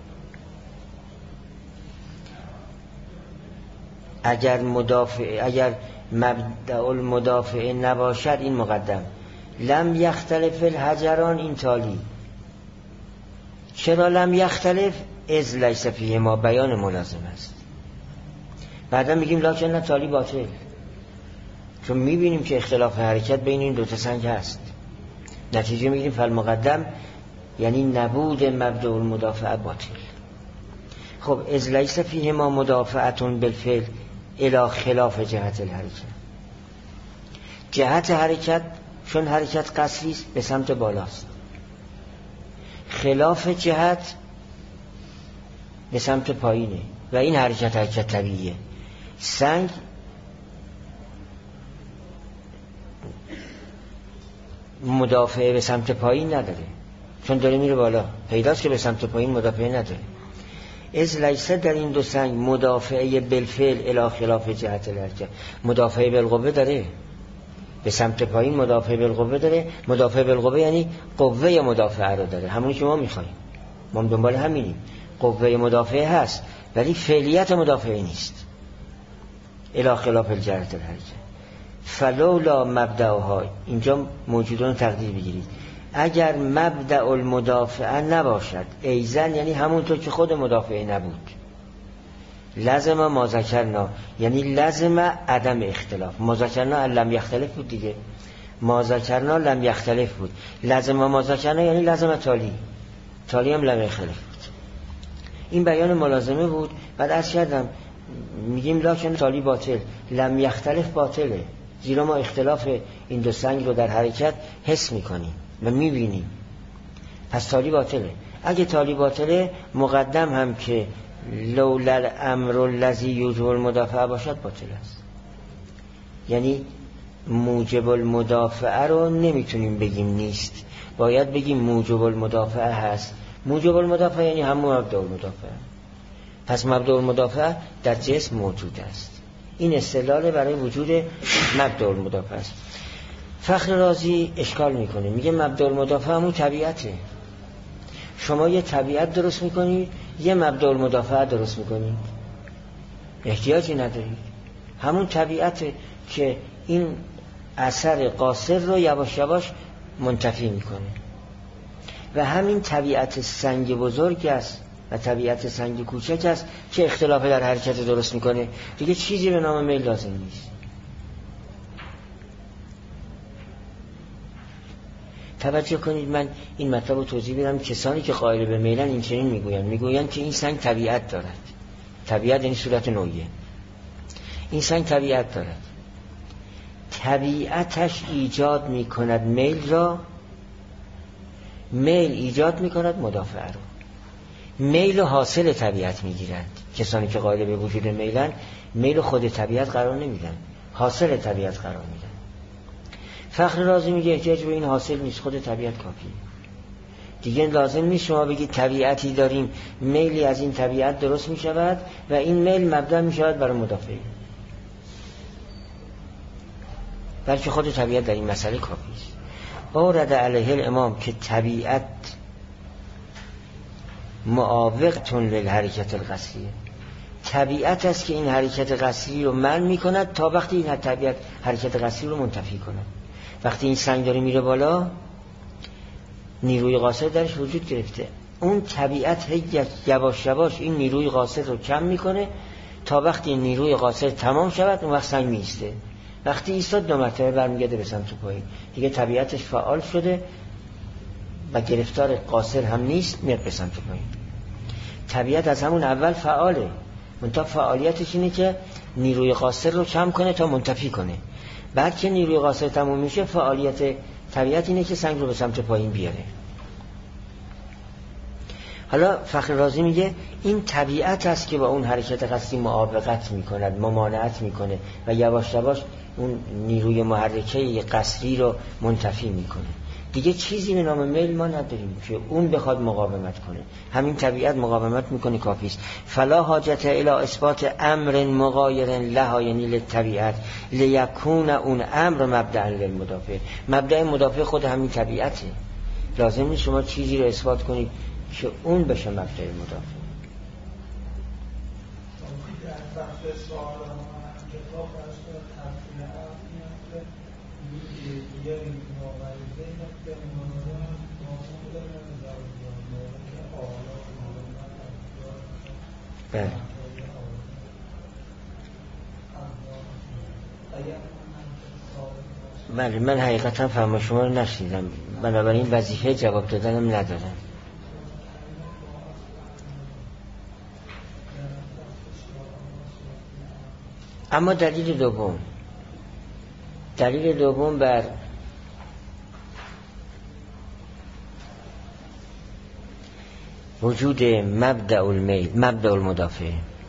اگر مدافع اگر مبدأ المدافعه نباشد، این مقدم، لم یختلف الحجران، این تالی. چرا لم یختلف؟ اذ لیس فیهما بیان ملازم است. بعدا میگیم لکن تالی باطل، چون میبینیم که اختلاف حرکت بین این دو تا سنگ هست. نتیجه میگیریم فالمقدم یعنی نبود مبدأ المدافعه باطل. خب اذ لیس فیهما مدافعتون بالفعل الی خلاف جهت الحرکت، جهت حرکت چون حرکت قصری است به سمت بالاست، خلاف جهت به سمت پایینه و این حرکت حرکت طبیعیه. سنگ مدافعه به سمت پایین نداره، چون داره میره بالا، پیداست که به سمت پایین مدافعه نداره. از لیسه در این دو سنگ مدافعه بالفعل الی خلاف جهت الحرکت، مدافعه بالقوه داره، به سمت پایین مدافعه بالقوه داره. مدافعه بالقوه یعنی قوه مدافعه رو داره، همونی که ما میخوایم، ما دنبال همینیم. قوه مدافعه هست ولی فعلیت مدافعه نیست، الی خلاف جهت الحرکت. فلولا مبدأها، اینجا موجودون تقدیر بگیرید، اگر مبدأ المدافعه نباشد، ایزن یعنی همونطور که خود مدافعه نبود، لازم ما ذکرنا یعنی لازم عدم اختلاف. ما ذکرنا لم یختلف بود دیگه، ما ذکرنا لم یختلف بود، لازم ما ذکرنا یعنی لازم تالی، تالی هم لم یختلف بود. این بیان ملازمه بود. بعد عرض کردم میگیم لکن تالی باطل، لم یختلف باطله، زیرا ما اختلاف این دو سنگ رو در حرکت حس میکنیم و میبینیم، پس تالی باطله. اگه تالی باطله، مقدم هم که لولا الامر الذی یوجب المدافعه باشد باطل است. یعنی موجب المدافعه رو نمیتونیم بگیم نیست، باید بگیم موجب المدافعه هست. موجب المدافعه یعنی همون مبدأ المدافعه، پس مبدأ المدافعه در جسم موجود است. این استدلال برای وجود مبدأ المدافعه است. فخر رازی اشکال میکنه، میگه مبدأ المدافعه همون طبیعته. شما یه طبیعت درست میکنید، یه مبدأ المدافعه درست میکنید، احتیاجی ندارید. همون طبیعته که این اثر قاصر رو یواش یواش منتفی میکنه و همین طبیعت سنگ بزرگ است و طبیعت سنگ کوچک است که اختلاف در حرکت درست میکنه. دیگه چیزی به نام میل لازم نیست. توجه کنید، من این مطلب رو توضیح بدم. کسانی که قائل به میلن این چنین میگوین میگوین که این سنگ طبیعت دارد. طبیعت یعنی صورت نوعیه. این سنگ طبیعت دارد، طبیعتش ایجاد میکند میل را، میل ایجاد میکند مدافعه رو. میل حاصل طبیعت میگیرند. کسانی که قائل به وجود میلن، میل خود طبیعت قرار نمیدن، حاصل طبیعت قرار میدن. فخر رازی میگه احتیاج به این حاصل نیست، خود طبیعت کافیه. دیگه لازم نیست شما بگید طبیعتی داریم، میلی از این طبیعت درست می شود و این میل مبدأ می شود برای مدافعه، بلکه خود طبیعت در این مسئله کافی است. اورد علیه الامام که طبیعت معاوقتون للحرکت القصریه، طبیعت است که این حرکت قصری رو منع می کند تا وقتی این طبیعت حرکت قصری رو منتفی کند. وقتی این سنگ داره میره بالا، نیروی قاصر درش وجود گرفته، اون طبیعت یواش یواش این نیروی قاصر رو کم میکنه تا وقتی نیروی قاصر تمام شود اون وقت سنگ میسته. وقتی ایستاد دو مرتبه برمیگرده به سمت پایین، دیگه طبیعتش فعال شده و گرفتار قاصر هم نیست، میاد به سمت پایین. طبیعت از همون اول فعاله، منتها فعالیتش اینه که نیروی قاصر رو کم کنه تا منتفی کنه. بعد که نیروی قاصر تموم میشه، فعالیت طبیعت اینه که سنگ رو به سمت پایین بیاره. حالا فخر رازی میگه این طبیعت است که با اون حرکت قصری معاوقت میکند، ممانعت میکنه و یواش یواش اون نیروی محرکه قصری رو منتفی میکنه. دیگه چیزی به نام میل ما نداریم که اون بخواد مقاومت کنه، همین طبیعت مقاومت میکنه، کافی است. فلا حاجت الی اثبات امر مغایر لها، یعنی للطبیعت، لیکون اون امر مبدأ للمدافع، مبدأ مدافع خود همین طبیعته. لازم نیست شما چیزی رو اثبات کنید که اون بشه مبدأ مدافع. بله بله من حقیقتا فهم شما رو نشنیدم، بنابراین وظیفه جواب دادنم ندارم. اما دلیل دوم، دلیل دوم بر وجود مبدأ المیل، مبدأ المدافع،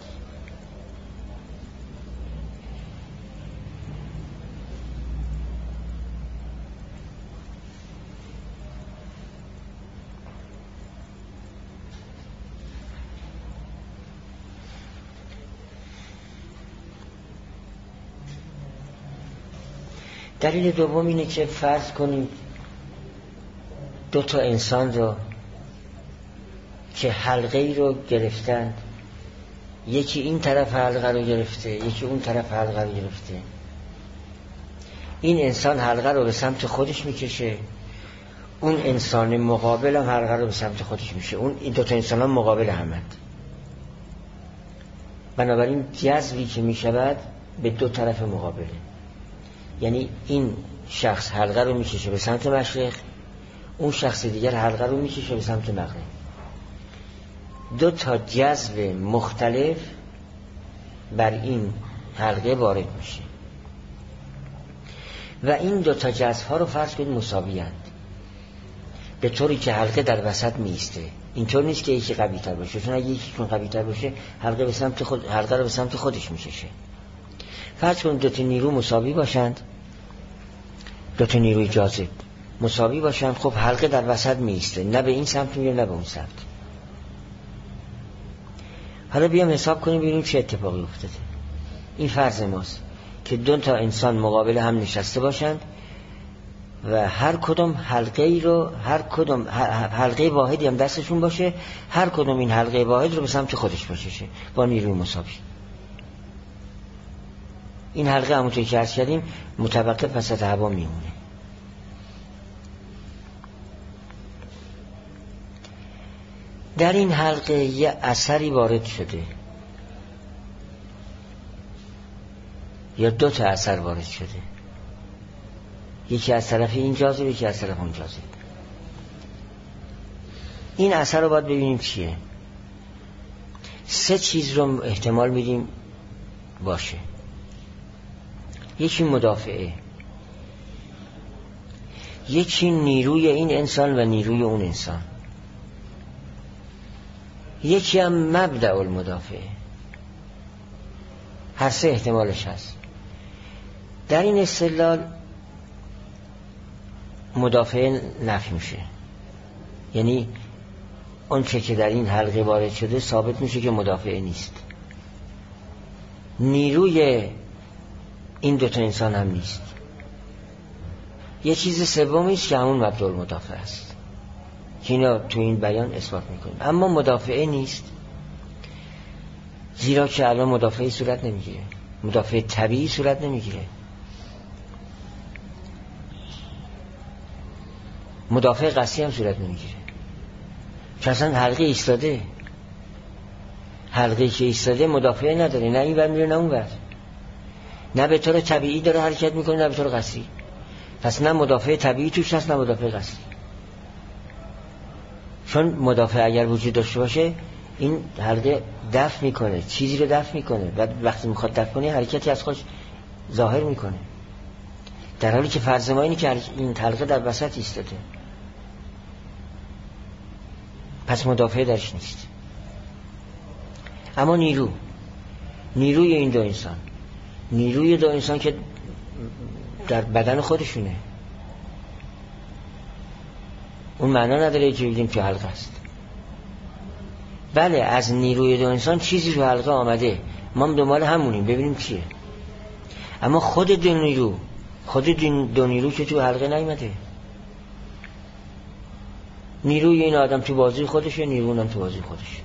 دلیل دوم اینه که فرض کنید دو تا انسان رو که حلقه ای رو گرفتند، یکی این طرف حلقه رو گرفته، یکی اون طرف حلقه رو گرفته. این انسان حلقه رو به سمت خودش میکشه، اون انسان مقابل هم حلقه رو به سمت خودش میشه، اون این دو تا انسان هم مقابل همند. بنابراین جذبی که میشود به دو طرف مقابله، یعنی این شخص حلقه رو میکشه به سمت مشرق، اون شخص دیگر حلقه رو میکشه به سمت مغرب. دو تا جذب مختلف بر این حلقه وارد میشه و این دو تا جذب ها رو فرض کنید مساوی اند، به طوری که حلقه در وسط میسته. اینطور نیست که یکی قوی تر باشه، چون اگه یکی چون قوی تر باشه حلقه به سمت خود حلقه رو به سمت خودش میکشه. فرض کنید دو تا نیرو مساوی باشند، دو تا نیروی جاذب مساوی باشند، خب حلقه در وسط میسته، نه به این سمت میره نه به اون سمت. حالا بیام حساب کنیم ببینیم چه اتفاقی افتاده. این فرض ماست که دو تا انسان مقابل هم نشسته باشند و هر کدوم حلقه ای رو هر کدوم حلقه واحدی هم دستشون باشه، هر کدوم این حلقه واحد رو به سمت خودش بکشه با نیروی مساوی. این حلقه همونطور که عرض کردیم متوقف وسط هوا میمونه. در این حلقه یه اثری وارد شده یا دو تا اثر وارد شده، یکی از طرف این جاذبه یکی از طرف اون جاذبه. این اثر رو باید ببینیم چیه. سه چیز رو احتمال میدیم باشه. یکی مدافعه، یکی نیروی این انسان و نیروی اون انسان، یکی هم مبدأ المدافع. هر سه احتمالش هست. در این استدلال مدافع نفی میشه، یعنی اون چه که در این حلقه وارد شده ثابت میشه که مدافع نیست. نیروی این دوتا انسان هم نیست. یه چیز سومی است که همون مبدأ المدافع است که اینا تو این بیان اثبات میکنیم. اما مدافعه نیست، زیرا که الان مدافعی صورت نمیگیره، مدافع طبیعی صورت نمیگیره. مدافع قصدی هم صورت نمیگیره، چون اصلا حلقه ایستاده. حلقه که ایستاده مدافعه نداره، نه این ور میره نه اون ور، نه به طور طبیعی داره حرکت میکنه نه به طور قصدی. پس نه مدافع طبیعی توش هست نه مدافع قصدی. چون مدافع اگر وجود داشته باشه این حلقه دفع میکنه، چیزی رو دفع میکنه و وقتی میخواد دفع کنه حرکتی از خودش ظاهر میکنه، در حالی که فرض ما اینه که این حلقه در وسط ایستاده. پس مدافع درش نیست. اما نیرو، نیروی این دو انسان، نیروی دو انسان که در بدن خودشونه، اون معنا نداره که بگیم که حلقه است. بله از نیروی دو انسان چیزی رو حلقه آمده، ما هم دنبال همونیم ببینیم چیه. اما خود دو نیرو، خود دو نیرو که تو حلقه نیامده. نیروی این آدم تو بازی خودشه، نیرو هم تو بازی خودشه.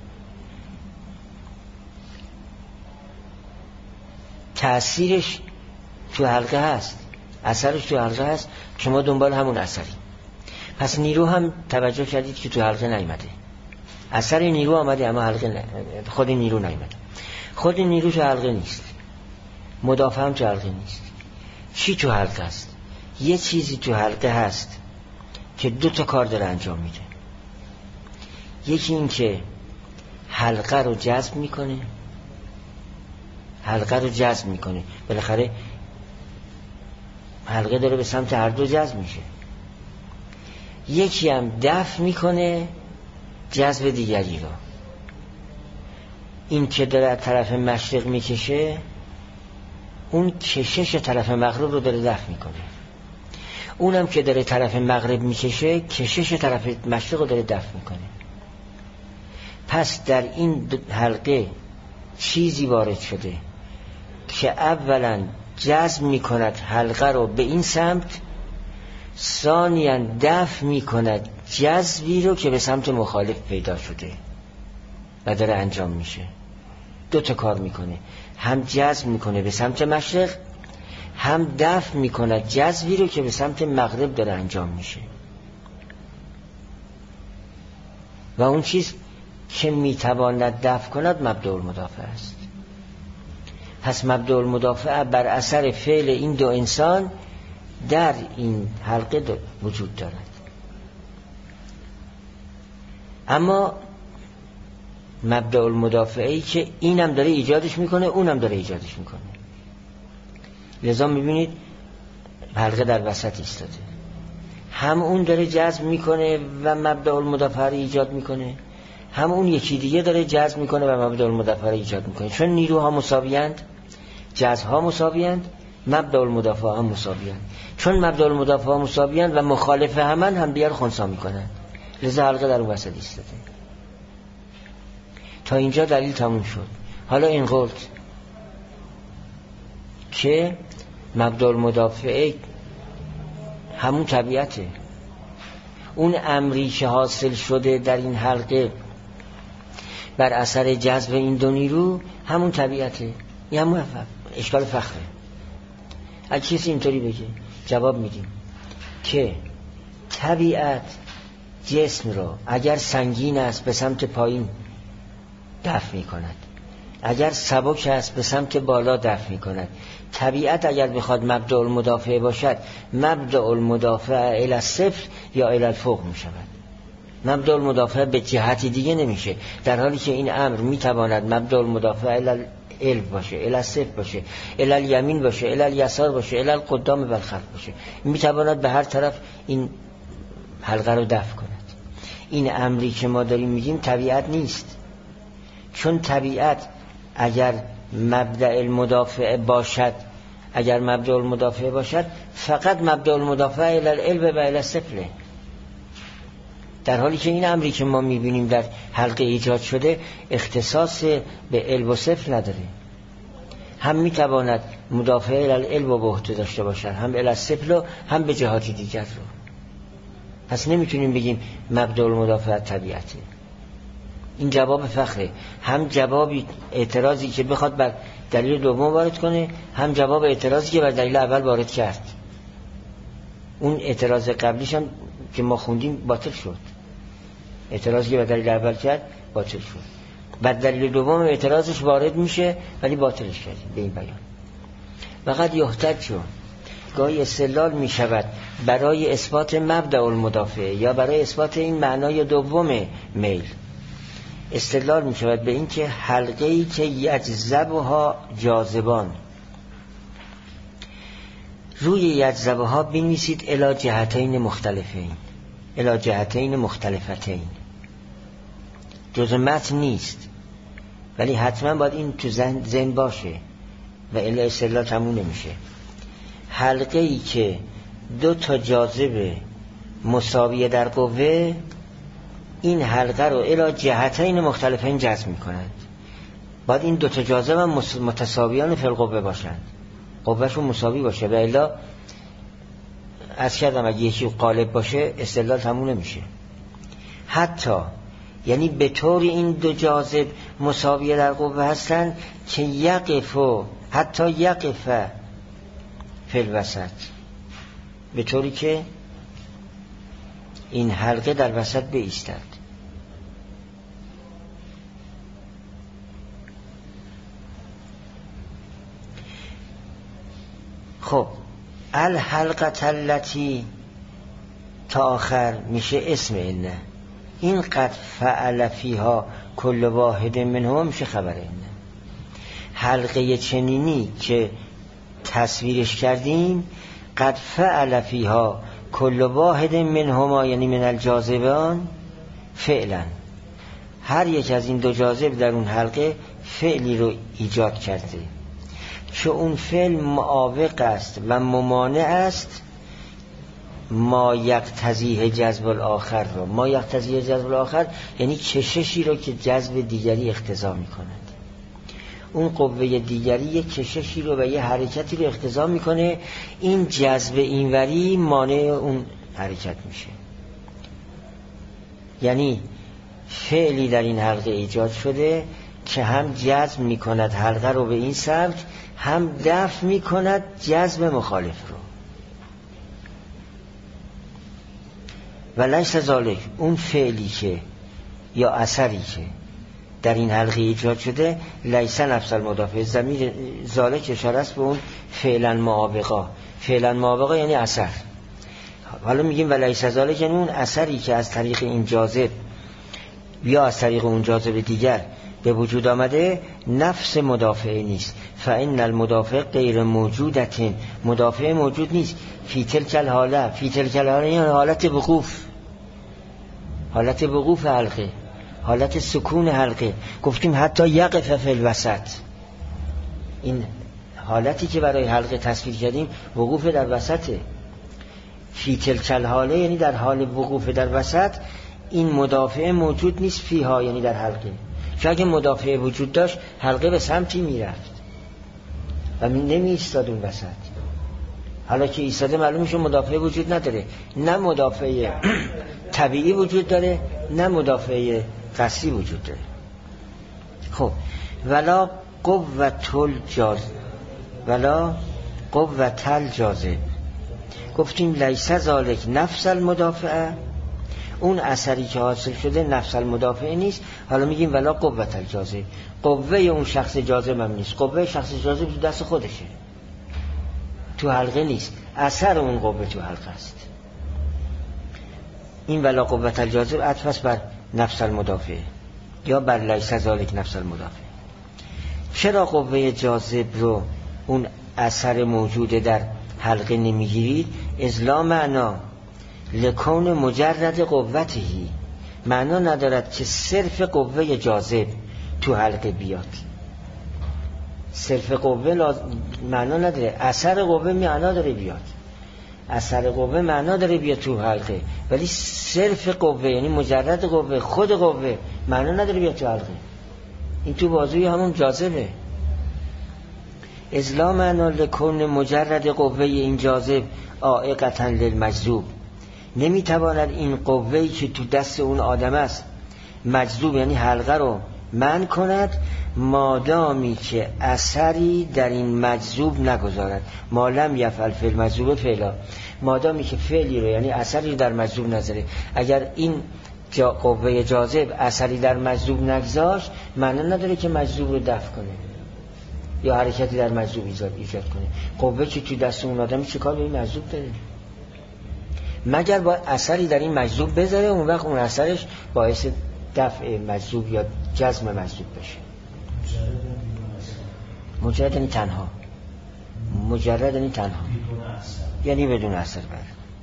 تأثیرش تو حلقه هست، اثرش تو حلقه هست که ما دنبال همون اثریم. پس نیرو هم توجه کردید که تو حلقه نیامده، اثر نیرو آمده اما حلقه نه. خود نیرو نیامده. خود نیرو تو حلقه نیست، مدافع هم تو حلقه نیست. چی تو حلقه است؟ یه چیزی تو حلقه هست که دو تا کار داره انجام میده. یکی این که حلقه رو جذب میکنه، حلقه رو جذب میکنه، بالاخره حلقه داره به سمت هر دو جذب میشه. یکی هم دفع میکنه جذب دیگری رو. این که داره از طرف مشرق میکشه، اون کشش طرف مغرب رو داره دفع میکنه. اونم که داره طرف مغرب میکشه، کشش طرف مشرق رو داره دفع میکنه. پس در این حلقه چیزی وارد شده که اولا جذب میکند حلقه رو به این سمت، ثانیاً دفع میکند جذبی رو که به سمت مخالف پیدا شده و داره انجام میشه. دو تا کار میکنه، هم جذب میکنه به سمت مشرق، هم دفع میکند جذبی رو که به سمت مغرب داره انجام میشه. و اون چیز که میتواند دفع کند مبدأ المدافع است. پس مبدأ المدافع بر اثر فعل این دو انسان در این حلقه وجود دارد. اما مبدأ المدافعی که اینم داره ایجادش میکنه اونم داره ایجادش میکنه. لذا میبینید حلقه در وسط ایستاده، هم اون داره جذب میکنه و مبدأ المدافع رو ایجاد میکنه، هم اون یکی دیگه داره جذب میکنه و مبدأ المدافع رو ایجاد میکنه. چون نیروها مساویند، جذبها مساویند، مبدأ المدافع هم مساویند. چون مبدأ المدافع هم مساویند و مخالف همن هم دیگر خنثی میکنند، لذا حلقه در اون وسط ایستاده. تا اینجا دلیل تموم شد. حالا این قلت که مبدأ المدافع همون طبیعته، اون امری که حاصل شده در این حلقه بر اثر جذب این دو نیرو همون طبیعته. این همون اشکال فخره. اگه کسی اینطوری بگه جواب میدیم که طبیعت جسم رو اگر سنگین است به سمت پایین دفع می کند، اگر سبک است به سمت بالا دفع می کند. طبیعت اگر بخواد مبدأ المدافع باشد، مبدأ المدافع الی الصفر یا الی الفوق می شود. مبدأ المدافع به جهتی دیگه نمیشه، در حالی که این امر می تواند مبدأ المدافع الی الالف باشه، الی الصفر باشه، الی الیمین باشه، الی الیسار باشه، الی القدام و الخلف باشه. می تواند به هر طرف این حلقه رو دفع کند. این امری که ما داریم میگیم طبیعت نیست، چون طبیعت اگر مبدأ المدافع باشد، اگر مبدأ المدافع باشد فقط مبدأ المدافع الی الالف و الی الصفر. در حالی که این امری که ما میبینیم در حلقه ایجاد شده اختصاص به علم و صفر نداره، هم میتواند مدافع العلم و بهته داشته باشد، هم الاسفل هم به جهات دیگر رو. پس نمیتونیم بگیم مبدأ المدافعت طبیعته. این جواب فخره، هم جواب اعتراضی که بخواد بر دلیل دوم وارد کنه، هم جواب اعتراضی که بر دلیل اول وارد کرد. اون اعتراض قبلیش هم که ما خوندیم باطل شد، اعتراضی که بر دلیل اول کرد باطل شد، بعد دلیل دوم اعتراضش وارد میشه ولی باطلش کرد به این بیان. فقط یحتج، گاهی استدلال میشود برای اثبات مبدأ المدافع یا برای اثبات این معنای دوم میل، استدلال میشود به این که حلقه‌ای که یجذبها جاذبان، روی یجذبها بنویسید الی جهتین مختلفین، الی جهتین مختلفتین، جزء متن نیست ولی حتما باید این تو ذهن ذهن باشه و الا استدلال تموم نمیشه. حلقه ای که دو تا جاذب مساویه در قوه، این حلقه رو الی جهتین مختلفین جذب میکنند. باید این دو تا جاذب هم متساویان فی القوه باشند، قوهشون مساوی باشه و الا از کردم اگه یکی قالب باشه استدلال تموم نمیشه. حتی یعنی به طور این دو جاذب مساویه در قوه هستند که یقف و حتی یقف فی الوسط، به طوری که این حلقه در وسط بایستد. خب الحلقه التي تا آخر میشه اسم اینه، این قد فعل فیها کل واحد منهم میشه خبر اینه. حلقه چنینی که تصویرش کردیم، قد فعل فیها کل واحد منهما یعنی من الجاذبان فعلا، هر یک از این دو جاذب در اون حلقه فعلی رو ایجاد کرده که اون فعل معاوق است و ممانع است ما یقتضیه جذب الاخر رو. ما یقتضیه جذب الاخر یعنی کششی رو که جذب دیگری اقتضا میکند. اون قوه دیگری یک کششی رو و یه حرکتی رو اقتضا میکنه، این جذب اینوری مانع اون حرکت میشه. یعنی فعلی در این حلقه ایجاد شده که هم جذب میکند حلقه رو به این سمت، هم دفع میکند جذب مخالف رو. و لیس ذالک، اون فعلی که یا اثری که در این حلقه ایجاد شده، لیس نفس المدافع، ضمیر ذالک اشاره است به اون فعلا معاوقا. فعلا معاوقا یعنی اثر. حالا میگیم و لیس ذالک یعنی اون اثری که از طریق این جاذب یا از طریق اون جاذب دیگر به وجود آمده نفس مدافع نیست. فإن المدافع غیر موجودت، مدافع موجود نیست. فی تلک الحاله، فی تلک الحاله یعنی حالت وقوف، حالت وقوف حلقه، حالت سکون حلقه. گفتیم حتی یقف فی الوسط، این حالتی که برای حلقه تصویر کردیم وقوف در وسطه. فی تلک الحاله یعنی در حال وقوف در وسط، این مدافع موجود نیست فیها یعنی در حلقه. چون اگه مدافع وجود داشت حلقه به سمتی میرفت و نمی ایستاد اون وسط. حالا که ایستاده معلوم میشه مدافع وجود نداره، نه مدافع طبیعی وجود داره نه مدافع قصدی وجود داره. خب ولا قوت الجاذب، ولا قوت الجاذب، گفتیم لیس ذالک نفس المدافع، اون اثری که حاصل شده نفس المدافع نیست. حالا میگیم ولا قوت الجاذب، قوه اون شخص جاذب هم نیست. قوه شخص جاذب تو دست خودشه، تو حلقه نیست، اثر اون قوه تو حلقه است. این ولا قوت الجاذب عطف است بر نفس المدافع یا بر لیس ذالک نفس المدافع. چرا قوه جاذب رو اون اثر موجود در حلقه نمیگیرید؟ ازلا معنا لکون مجرد قوتهی، معنا ندارد که صرف قوه جاذب تو حلقه بیاد. صرف قوه لاز... معنا نداره، اثر قوه معنا داره بیاد. اثر قوه معنا داره بیا تو حلقه، ولی صرف قوه یعنی مجرد قوه، خود قوه معنا نداره بیا تو حلقه. این تو بازوی همون جاذبه. ازلا معنا لکون مجرد قوه این جاذب عائقتا للمجذوب. نمیتواند این قوهی که تو دست اون آدم است مجذوب یعنی حلقه رو منع کند مادامی که اثری در این مجذوب نگذارد. ما لم یفعل فعل مجذوب فعلا، مادامی که فعلی رو یعنی اثری در مجذوب نذاره. اگر این جا قوه جاذب اثری در مجذوب نگذاشت معنی نداره که مجذوب رو دفع کنه یا حرکتی در مجذوب ایجاد ایجاد کنه. قوه که تو دست اون آدمی چه کار به این مجذوب داره؟ مگر با اثری در این مجذوب بذاره، اون وقت اون اثرش باعث دفع مجذوب یا جذب مجذوب بشه. مجرد یعنی تنها، مجرد یعنی تنها یعنی بدون اثر. بر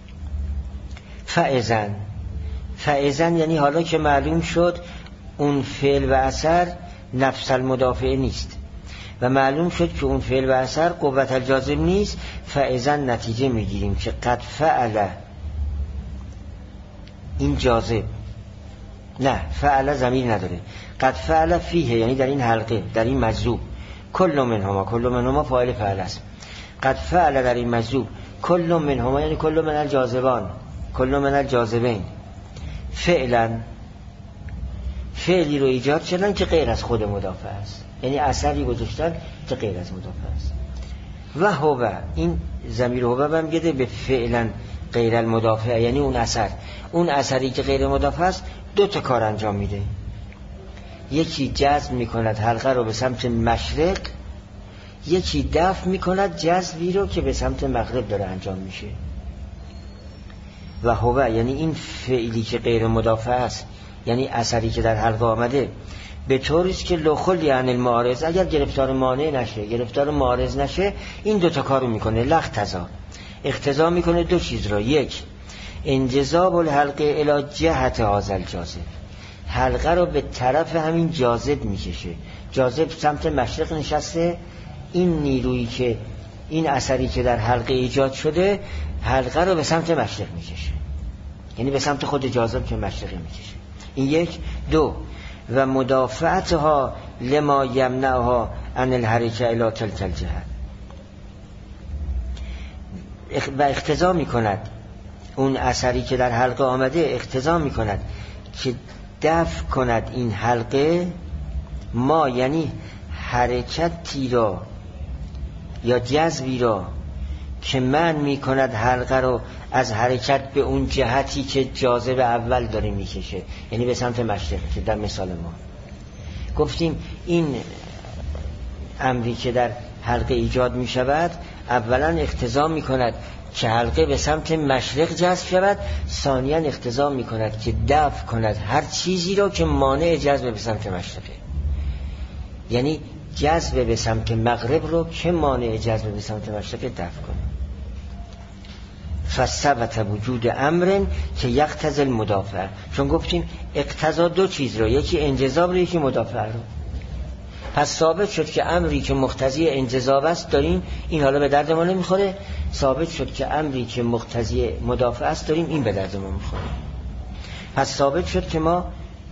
فاذن فاذن یعنی حالا که معلوم شد اون فعل و اثر نفس المدافع نیست و معلوم شد که اون فعل و اثر قوت الجاذب نیست، فاذن نتیجه میگیریم که قد فعل این جاذب، نه فعل ضمیر نداره، قد فعل فیه یعنی در این حلقه در این مجذوب، کل منهما، کل منهما فاعل فعل است، قد فعل در این مجذوب کل منهما یعنی کل من الجاذبان، کل من الجاذبین، فعلا فعلی رو ایجاد کردن که غیر از خود مدافع است، یعنی اثری گذاشتن که غیر از مدافع است. و هو این ضمیر هو برمیگرده به فعلا غیر المدافع، یعنی اون اثر، اون اثری که غیر مدافع است دو تا کار انجام میده، یکی جذب میکند حلقه رو به سمت مشرق، یکی دفع میکند جذبی رو که به سمت مغرب داره انجام میشه. و هو یعنی این فعلی که غیر مدافع است، یعنی اثری که در حلقه آمده، به طوری است که لخلی عن المعارض، اگر گرفتار مانع نشه، گرفتار معارض نشه، این دوتا کارو میکنه. لختزا اختزا میکنه دو چیز را، یک انجذاب الحلقه الی جهت هذا الجاذب، حلقه رو به طرف همین جاذب میکشه، جاذب سمت مشرق نشسته، این نیرویی که این اثری که در حلقه ایجاد شده حلقه رو به سمت مشرق میکشه، یعنی به سمت خود جاذب که مشرقی میکشه. این یک. دو و مدافعتها لما یمنعها عن الحرکه الی تلک الجهه، و اقتضا میکند اون اثری که در حلقه آمده اقتضا میکند که دفع کند این حلقه، ما یعنی حرکتی را یا جذبی را که من میکند حلقه رو از حرکت به اون جهتی که جاذب اول داره میکشه، یعنی به سمت مشرق. که در مثال ما گفتیم این امری که در حلقه ایجاد میشود اولا اقتضا میکند که حلقه به سمت مشرق جذب شود، ثانیاً اقتضا میکند که دفع کند هر چیزی را که مانع جذب به سمت مشرقه، یعنی جذب به سمت مغرب رو که مانع جذب به سمت مشرق دفع کنه. فثبت وجود امر که یقتضی المدافع، چون گفتیم اقتضا دو چیز رو، یکی انجذاب رو یکی مدافع رو، پس ثابت شد که امری که مقتضی انجذاب است داریم، این حالا به درد ما نمیخوره. ثابت شد که امری که مقتضی مدافع است داریم، این به درد ما میخوره. پس ثابت شد که ما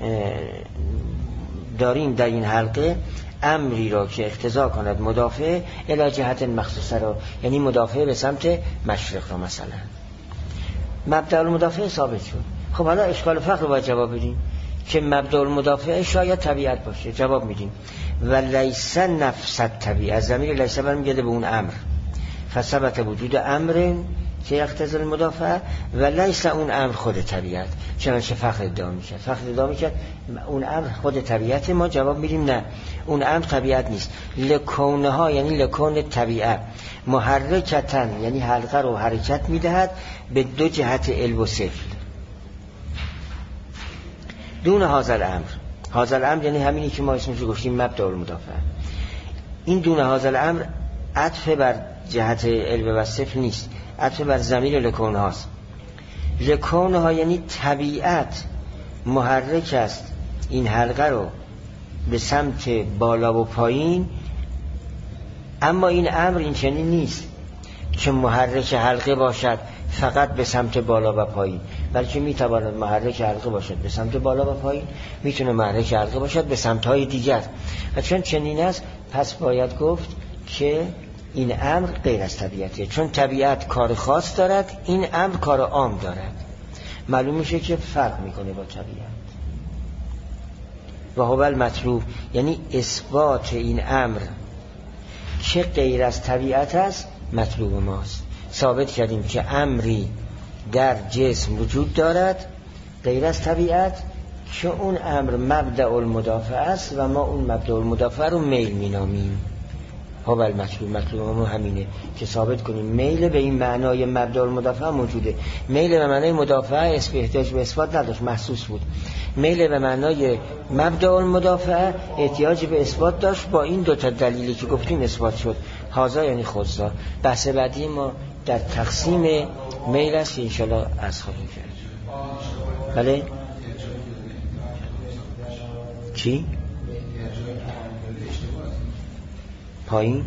داریم در این حلقه امری را که اقتضا کند مدافع الی جهت مخصوصه را، یعنی مدافع به سمت مشرق را. مثلا مبدأ المدافع ثابت شد. خب حالا اشکال فقر رو باید جواب بدیم که مبدأ المدافع شاید طبیعت باشه. جواب میدیم و لیس نفس طبیعت، ضمیر لیس برمیگرده به اون امر، فثبت وجود امر که یقتضی المدافع و لیس اون امر خود طبیعت، چنانچه فخر ادعا میکرد. فخر ادعا میکرد اون امر خود طبیعت، ما جواب میدیم نه، اون امر طبیعت نیست. لکونها یعنی لکون طبیعت، محرکتن یعنی حلقه رو حرکت میدهد به دو جهت علو و سفل، دون هازل امر. هازل امر یعنی همینی که ما اسمش رو گفتیم مبدأ المدافع. این دون هازل امر عطف بر جهت علو و سفل نیست، عطف بر ضمیر لکون هاست. لکون ها یعنی طبیعت محرک است این حلقه رو به سمت بالا و پایین، اما این امر این چنین نیست که محرک حلقه باشد فقط به سمت بالا و پایین، بلکه میتواند محرک حلقه باشد به سمت بالا و پایین، میتونه محرک حلقه باشد به سمت‌های دیگر. و چون چنین است پس باید گفت که این امر غیر از طبیعته، چون طبیعت کار خاص دارد، این امر کار عام دارد. معلوم میشه که فرق میکنه با طبیعت. و هو المطلوب یعنی اثبات این امر که غیر از طبیعت است مطلوب ماست. ثابت کردیم که امری در جسم وجود دارد غیر از طبیعت که اون امر مبدأ المدافع است و ما اون مبدأ المدافع رو میل مینامیم. هو المطلوب، مطلوب ما همینه که ثابت کنیم میل به این معنای مبدأ المدافع موجوده. میل به معنای مدافع احتیاج به اثبات نداشت، محسوس بود. میل به معنای مبدأ المدافع احتیاج به اثبات داشت. با این دو تا دلیلی که گفتیم اثبات شد. هذا یعنی خذا. بحث بعدی ما در تقسیم میل است که انشاءالله از خواهیم کرد. بله؟ چی؟ پایین؟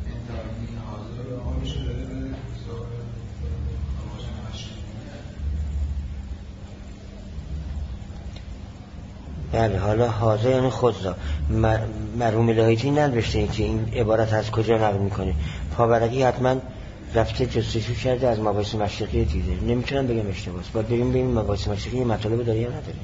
بله، حالا حاضر یعنی خود را مرحوم الهیتی ننوشته که این عبارت از کجا نقل میکنه. پاورقی حتما رفته جستجو کرده از مباحث مشرقی دیده، نمیتونم بگم اشتباهه. باید بریم ببینیم مباحث مشرقی مطالب داره یا نداره.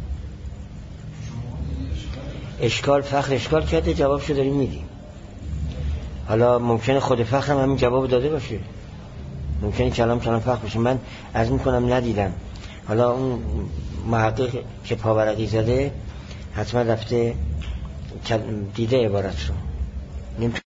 اشکال فخر اشکال کرده، جوابشو داریم میدیم. حالا ممکنه خود فخر هم همین جواب داده باشه، ممکنه کلام کلام فخر باشه. من عرض میکنم ندیدم. حالا اون محقق که پاورقی زده حتما رفته دیده عبارت رو.